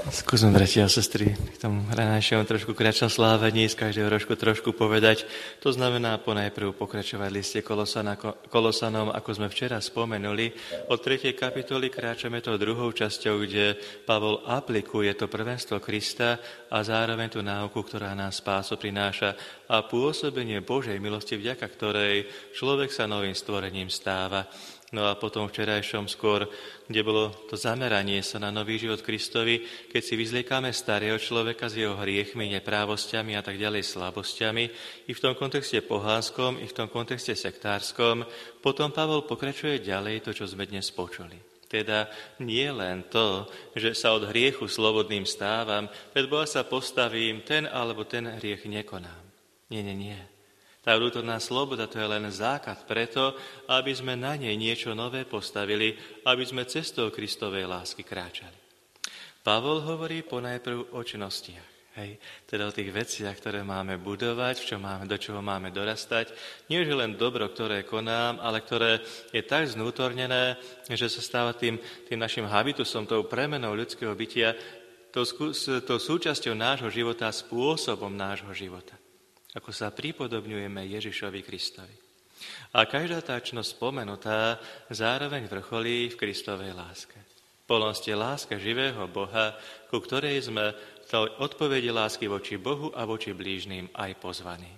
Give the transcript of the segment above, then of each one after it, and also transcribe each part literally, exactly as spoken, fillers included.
Skúsme, bratia a sestry, k tomu ranejšiemu trošku kratšom slávení, z každého rožku trošku povedať. To znamená ponajprv pokračovať liste Kolosana, Kolosanom, ako sme včera spomenuli. Od tretej kapitoly kráčame tou druhou časťou, kde Pavol aplikuje to prvenstvo Krista a zároveň tú náuku, ktorá nás spásu prináša a pôsobenie Božej milosti, vďaka ktorej človek sa novým stvorením stáva. No a potom včerajšom skôr, kde bolo to zameranie sa na nový život Kristovi, keď si vyzliekame starého človeka s jeho hriechmi, neprávosťami a tak ďalej, slabosťami, i v tom kontexte pohánskom, i v tom kontexte sektárskom, potom Pavol pokračuje ďalej to, čo sme dnes počuli. Teda nie len to, že sa od hriechu slobodným stávam, pred Boha sa postavím, ten alebo ten hriech nekonám. Nie, nie, nie. Tá vnútorná sloboda, to je len základ preto, aby sme na nej niečo nové postavili, aby sme cestou Kristovej lásky kráčali. Pavol hovorí ponajprv o činnostiach, hej, teda o tých veciach, ktoré máme budovať, v čo máme, do čoho máme dorastať. Nie je len dobro, ktoré konám, ale ktoré je tak znútornené, že sa stáva tým, tým našim habitusom, tou premenou ľudského bytia, tou, tou súčasťou nášho života, spôsobom nášho života. Ako sa pripodobňujeme Ježišovi Kristovi. A každá tá činnosť spomenutá zároveň vrcholí v Kristovej láske. Plnosť je láska živého Boha, ku ktorej sme v odpovedi lásky voči Bohu a voči blížnym aj pozvaní.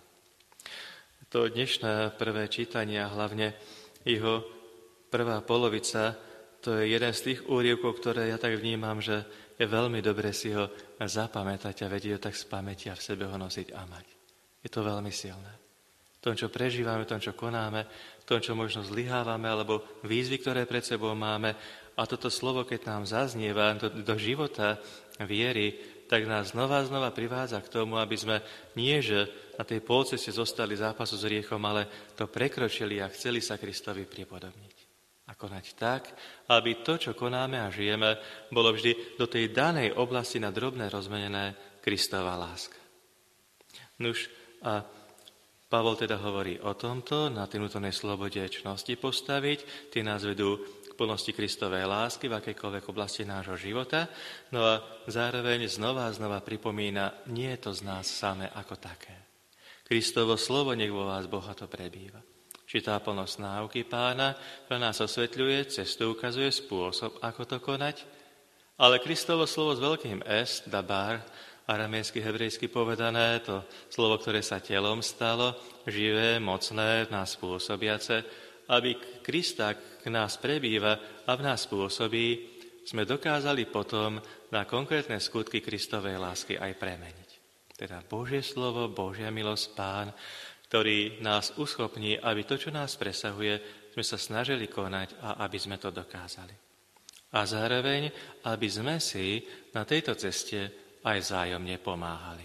To dnešné prvé čítanie, hlavne jeho prvá polovica, to je jeden z tých úryvkov, ktoré ja tak vnímam, že je veľmi dobre si ho zapamätať a vedieť ho tak z pamäti a v sebe ho nosiť a mať. Je to veľmi silné. V tom, čo prežívame, v tom, čo konáme, v tom, čo možno zlyhávame, alebo výzvy, ktoré pred sebou máme. A toto slovo, keď nám zaznieva do, do života viery, tak nás znova znova privádza k tomu, aby sme nie, že na tej polceste zostali zápasu s hriechom, ale to prekročili a chceli sa Kristovi pripodobniť. A konať tak, aby to, čo konáme a žijeme, bolo vždy do tej danej oblasti na drobné rozmenené Kristova láska. Nuž, a Pavol teda hovorí o tomto, na tej vnútornej slobode čnosti postaviť, tie nás vedú k plnosti Kristovej lásky v akejkoľvek oblasti nášho života, no a zároveň znova a znova pripomína, nie je to z nás samé ako také. Kristovo slovo nech vo vás bohato prebýva. Či tá plnosť náuky Pána, ktorá nás osvetľuje, cestu ukazuje spôsob, ako to konať, ale Kristovo slovo s veľkým S, dabar, aramejsky, hebrejsky povedané, to slovo, ktoré sa telom stalo, živé, mocné, v nás pôsobiace, aby Krista k nás prebýva a v nás pôsobí, sme dokázali potom na konkrétne skutky Kristovej lásky aj premeniť. Teda Božie slovo, Božia milosť, Pán, ktorý nás uschopní, aby to, čo nás presahuje, sme sa snažili konať a aby sme to dokázali. A zároveň, aby sme si na tejto ceste aj vzájomne pomáhali.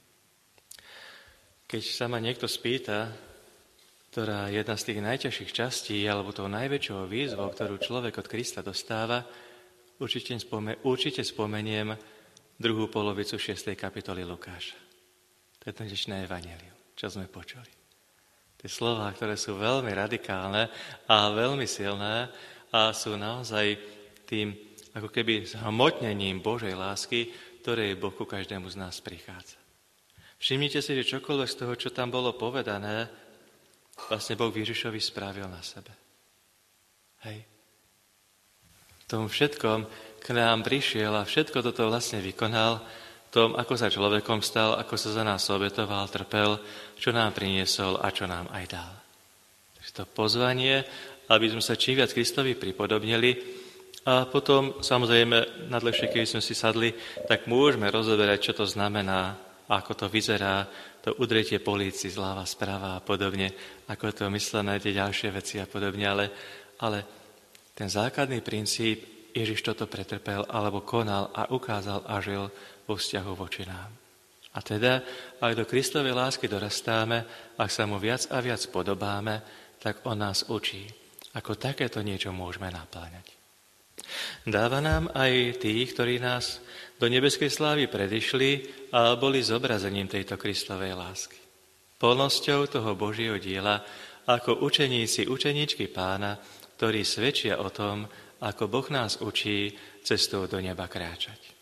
Keď sa ma niekto spýta, ktorá je jedna z tých najťažších častí, alebo tou najväčšou výzvou, ktorú človek od Krista dostáva, určite, spome, určite spomeniem druhú polovicu šiestej kapitoly Lukáša. To je dnešné evanjelium, čo sme počuli. Tie slová, ktoré sú veľmi radikálne a veľmi silné a sú naozaj tým ako keby zhmotnením Božej lásky, ktorej Boh ku každému z nás prichádza. Všimnite si, že čokoľvek z toho, čo tam bolo povedané, vlastne Boh Ježišovi spravil na sebe. Hej. V tom všetkom k nám prišiel a všetko toto vlastne vykonal, v tom, ako sa človekom stal, ako sa za nás obetoval, trpel, čo nám priniesol a čo nám aj dal. Takže to pozvanie, aby sme sa čím viac Kristovi pripodobnili. A potom, samozrejme, nadlepšie, keď sme si sadli, tak môžeme rozoberať, čo to znamená, ako to vyzerá, to udretie políci zľava, sprava a podobne, ako to myslené, tie ďalšie veci a podobne, ale, ale ten základný princíp, Ježiš toto pretrpel, alebo konal a ukázal a žil vo vzťahu voči nám. A teda, ak do Kristovej lásky dorastáme, ak sa mu viac a viac podobáme, tak on nás učí, ako takéto niečo môžeme napláňať. Dáva nám aj tých, ktorí nás do nebeskej slávy predišli a boli zobrazením tejto Kristovej lásky. Plnosťou toho Božieho diela ako učeníci, učeníčky Pána, ktorí svedčia o tom, ako Boh nás učí cestou do neba kráčať.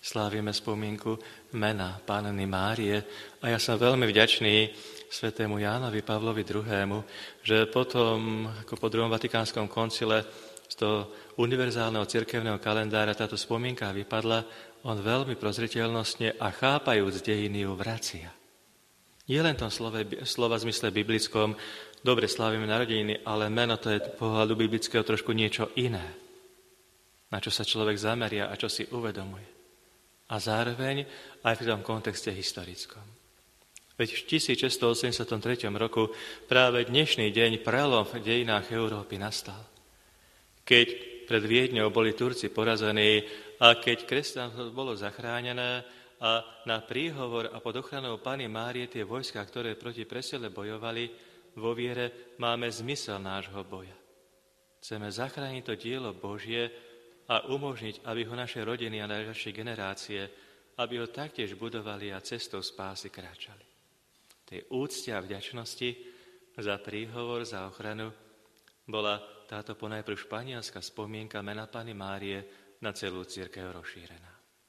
Slávime spomienku mena Panny Márie a ja som veľmi vďačný svätému Jánovi Pavlovi druhému, že potom, ako po druhom Vatikánskom koncile, z toho univerzálneho cirkevného kalendára táto spomienka vypadla, on veľmi prozreteľnostne a chápajúc dejiny ju vracia. Nie len v tom slove, slova zmysle biblickom, dobre slávime narodeniny, ale meno to je pohľadu biblického trošku niečo iné, na čo sa človek zameria a čo si uvedomuje. A zároveň aj v tom kontexte historickom. Veď v tisícšesťstoosemdesiatom treťom roku práve dnešný deň prelom v dejinách Európy nastal. Keď pred Viedňou boli Turci porazení a keď kresťanstvo bolo zachránené a na príhovor a pod ochranou Panny Márie tie vojská, ktoré proti presile bojovali, vo viere máme zmysel nášho boja. Chceme zachrániť to dielo Božie a umožniť, aby ho naše rodiny a naše generácie, aby ho taktiež budovali a cestou spásy kráčali. Tej úcte a vďačnosti za príhovor, za ochranu bola táto ponajprv španielská spomienka mena Panny Márie na celú cirkev rozšírená.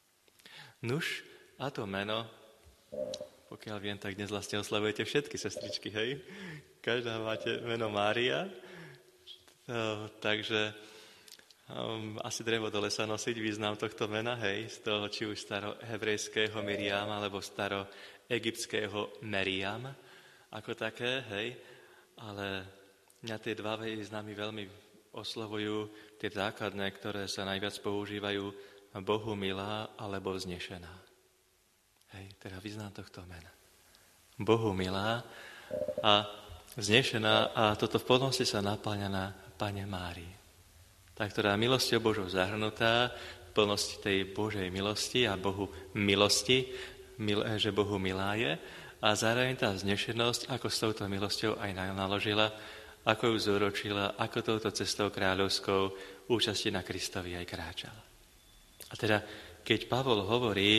Nuž, a to meno, pokiaľ viem, tak dnes vlastne oslavujete všetky sestričky, hej? Každá máte meno Mária, to, takže Um, asi treba do lesa nosiť význam tohto mena, hej, z toho či už starohebrejského Miriam, alebo staroegyptského Meriam, ako také, hej, ale mňa tie dva významy veľmi oslovujú, tie základné, ktoré sa najviac používajú, Bohu milá alebo vznešená. Hej, teda význam tohto mena. Bohu milá a vznešená a toto v plnosti sa napáľa na Panne Márii. Tá, ktorá milosťou Božou zahrnutá, v plnosti tej Božej milosti a Bohu milosti, mil, že Bohu milá je, a zároveň tá vznešenosť, ako s touto milosťou aj naložila, ako ju zúročila, ako touto cestou kráľovskou účasti na Kristovi aj kráčala. A teda, keď Pavol hovorí,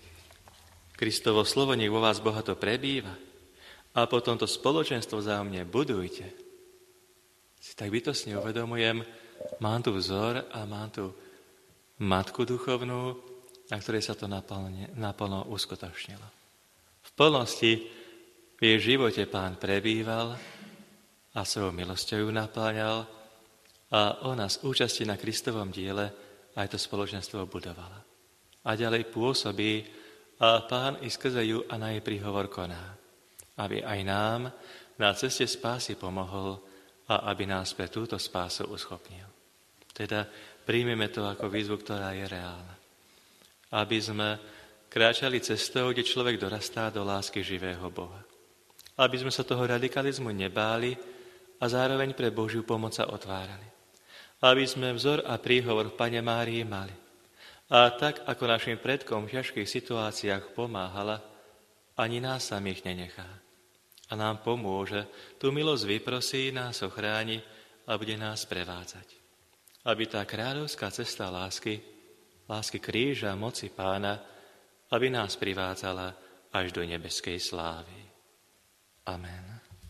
Kristovo slovo nech vo vás bohato prebýva a potom to spoločenstvo vzájomne budujte, si tak bytostne uvedomujem, mám tu vzor a mám tu matku duchovnú, na ktorej sa to naplne, naplno uskutočnilo. V plnosti v jej živote Pán prebýval a svojou milosťou ju napáňal a ona z účasti na Kristovom diele aj to spoločenstvo budovala. A ďalej pôsobí a Pán i skrze ju a na jej príhovor koná, aby aj nám na ceste spásy pomohol a aby nás pre túto spásu uschopnil. Teda príjmeme to ako výzvu, ktorá je reálna. Aby sme kráčali cestou, kde človek dorastá do lásky živého Boha. Aby sme sa toho radikalizmu nebáli a zároveň pre Božiu pomoc sa otvárali. Aby sme vzor a príhovor v Panne Márii mali. A tak, ako našim predkom v ťažkých situáciách pomáhala, ani nás samých nenechá. A nám pomôže, tú milosť vyprosí, nás ochráni a bude nás prevádzať. Aby tá kráľovská cesta lásky, lásky kríža, moci Pána, aby nás privádzala až do nebeskej slávy. Amen.